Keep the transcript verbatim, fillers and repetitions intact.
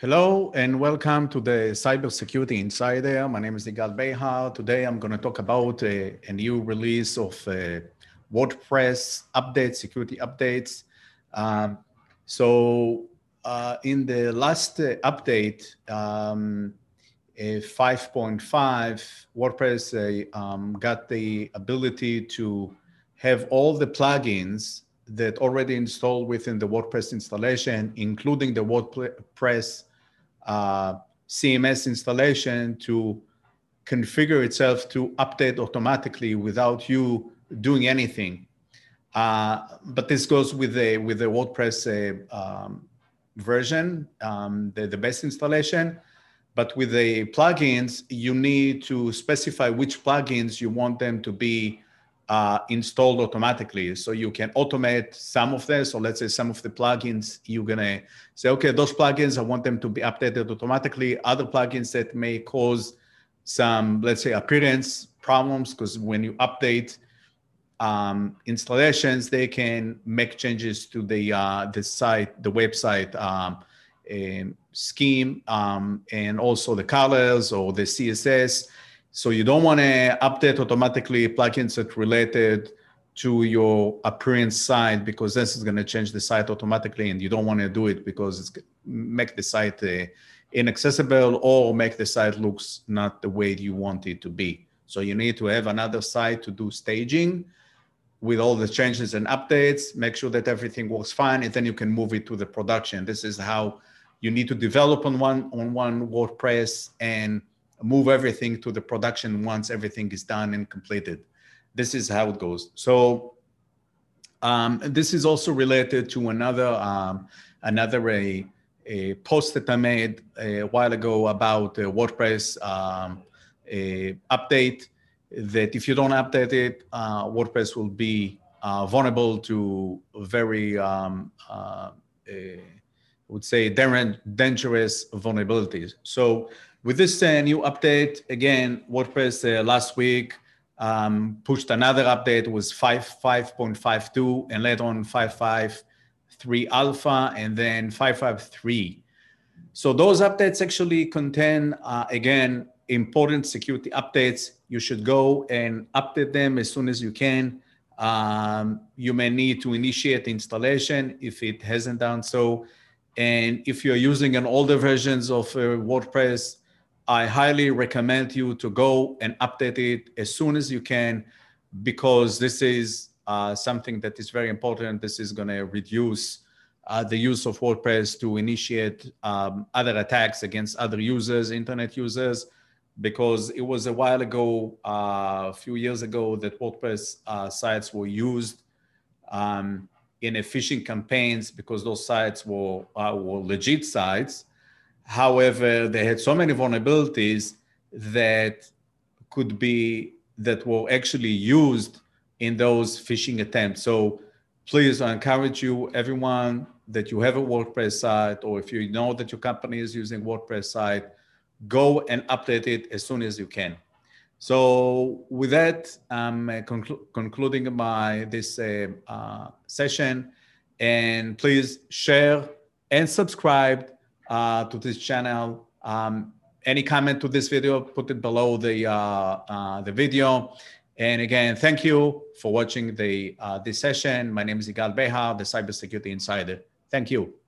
Hello and welcome to the Cybersecurity Insider. My name is Yigal Behar. Today I'm going to talk about a, a new release of uh, WordPress updates, security updates. Um, so uh, in the last uh, update, um, five point five, WordPress uh, um, got the ability to have all the plugins that already installed within the WordPress installation, including the WordPress uh, C M S installation, to configure itself to update automatically without you doing anything. Uh, but this goes with the with the WordPress uh, um, version, um, the, the best installation. But with the plugins, you need to specify which plugins you want them to be uh, installed automatically. So you can automate some of this. So let's say some of the plugins, you're gonna say, okay, those plugins, I want them to be updated automatically. Other plugins that may cause some, let's say, appearance problems, because when you update um, installations, they can make changes to the uh, the site, the website um, um, scheme, um, and also the colors or the C S S. So you don't want to update automatically plugins that related to your appearance site, because this is going to change the site automatically, and you don't want to do it because it's make the site uh, inaccessible or make the site looks not the way you want it to be. So you need to have another site to do staging with all the changes and updates, make sure that everything works fine, and then you can move it to the production. This is how you need to develop on one on one WordPress and move everything to the production once everything is done and completed. This is how it goes. So um, this is also related to another um, another a, a post that I made a while ago about uh, WordPress um, a update, that if you don't update it, uh, WordPress will be uh, vulnerable to very, um, uh, a, I would say, dangerous vulnerabilities. So with this uh, new update, again, WordPress uh, last week um, pushed another update. It was five point five two, and later on five point five three alpha, and then five point five three. So those updates actually contain, uh, again, important security updates. You should go and update them as soon as you can. Um, you may need to initiate installation if it hasn't done so. And if you're using an older versions of uh, WordPress, I highly recommend you to go and update it as soon as you can, because this is uh, something that is very important. This is going to reduce Uh, the use of WordPress to initiate um, other attacks against other users, internet users, because it was a while ago, uh, a few years ago, that WordPress uh, sites were used um, in a phishing campaigns, because those sites were, uh, were legit sites. However, they had so many vulnerabilities that could be, that were actually used in those phishing attempts. So please, I encourage you, everyone, that you have a WordPress site, or if you know that your company is using WordPress site, go and update it as soon as you can. So with that, I'm uh, conclu concluding my this uh, uh, session, and please share and subscribe uh, to this channel. Um, any comment to this video, put it below the uh, uh, the video. And again, thank you for watching the uh, this session. My name is Yigal Behar, the Cybersecurity Insider. Thank you.